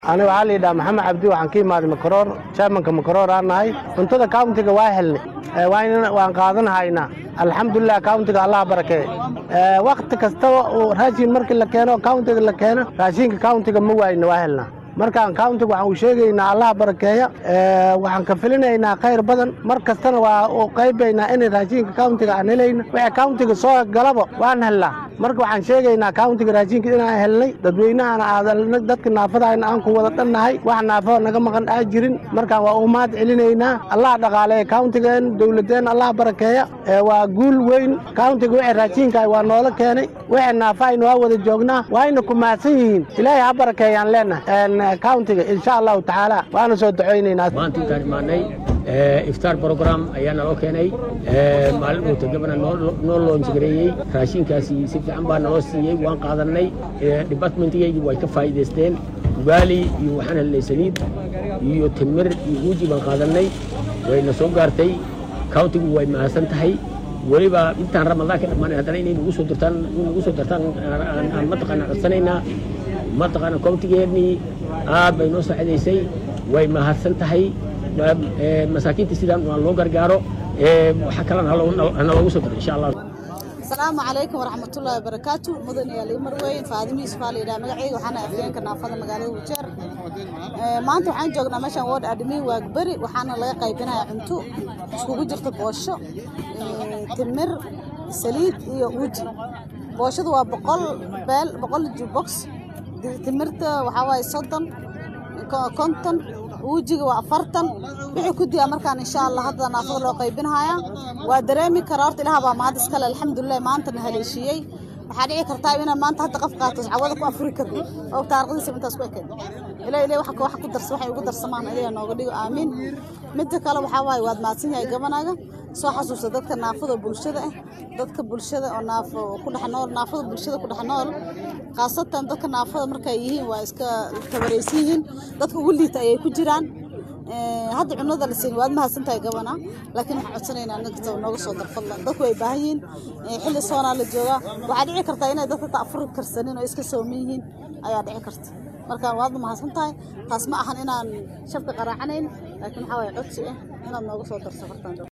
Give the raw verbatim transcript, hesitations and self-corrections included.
أنا وعلي دا محمد عبدي وحنكي ماد مكرور شامن كمكرور أنا هاي أنتو كاونتي واهلني وين وان قاضنا هاينا الحمد لله كاونتي الله بركة وقت كستوى وراشين مركل لكانوا كاونتي لكانوا راشين كاونتي مو وين واهلنا markaan countiga waxaan u sheegaynaa Allah barakeeyo ee waxaan ka filinaynaa khayr badan markastana waa oo qaybaynaa in raashinka countiga aan helayno waxa countiga soo galabo waan helnaa marka waxaan sheegaynaa countiga raashinka inaan helnay dadweynaha aadalna dadka naafada aan ku wada dhannahay wax naafo naga maqan aan jirin markaan waa u mahad celinaynaa Allah dhaqaaleeyo countigan dawladeen Allah barakeeyo ee waa guul weyn countiga waxa raashinka waa noola keenay waxa naafayna waa wada joognaa waayna ku maadsan yihiin Ilaahay ha barakeeyaan leenahay كاونتيga إن شاء الله تعالى وأنا سو دعينينا maanta intaan imaanay iftaar program ayaana loo keenay maalin uu tagabana noo launch gareeyay raashinkaasi si fiican baa noo siiyay waan qaadanay departmentiyadu way ka faa'iideysteen ugaali iyo waxaan helnay saliid iyo timir iyo uji baan qaadanay wayna soo gaartay countigu way maasan tahay waliba intaan ramadaanka dhamaanay hadana inay ugu soo dirtaan ugu soo dirtaan aan mataqana codsanayna mataqana countigeeni aad bay noo saacideysay way mahadsan tahay masaakiinta sidaan waa loo gargaaro waxa kale aan loogu soo diray insha Allah السلام عليكم ورحمة الله وبركاته مدن يا لي مروين فادمي سفالي دا مقعي وحنا أفلين كنا فضل مقالي وجر ما أنتو حان جوغنا ماشان وود أدمي واقبري وحنا لغا قايبنا عنتو سكوكو جرت بوشو تمر سليد iyo uji booshadu waa boqol beel boqol jukebox timirta waxa way soddon konton ujiga waa afartan wixii ku diya markaan insha Allah hadda naafada loo qaybinaya waa dareemi karaa horta Ilaahay baa mahad iska leh alxamdulillah maanta haleeshiyay waxa dhici karta in maanta hadda qof qaato cawada ku afuri karto oo taariikhdiisa intaas ku ekeen ilaa ilaa waxa waxa ku darsan waxa ugu darsamaan ilaa nooga dhigo aamin mid kale waxa way waad maadsan yahay gabanaga soo xasuusta dadka naafada bulshada ah dadka bulshada oo naafo ku dhaxnool naafada bulshada ku dhaxnool qaasatan dadka naafada markay yihiin waa iska tabareysiin dadka waliita ay ku jiraan hadda cunada la siin waad mahadsantahay gabana laakiin waxa codsanaynaa nagta nooga soo darfadla dadku ay baahiin xilli soona la jooga waxa dhici karta inay dadka taafur karsanin oo iska soomiyiin ayaa dhici karta marka waad mahadsantahay taas ma ahan inaan shabka qaraacaneyn laakiin waxa way codsi ah inaad nooga soo darsafartaan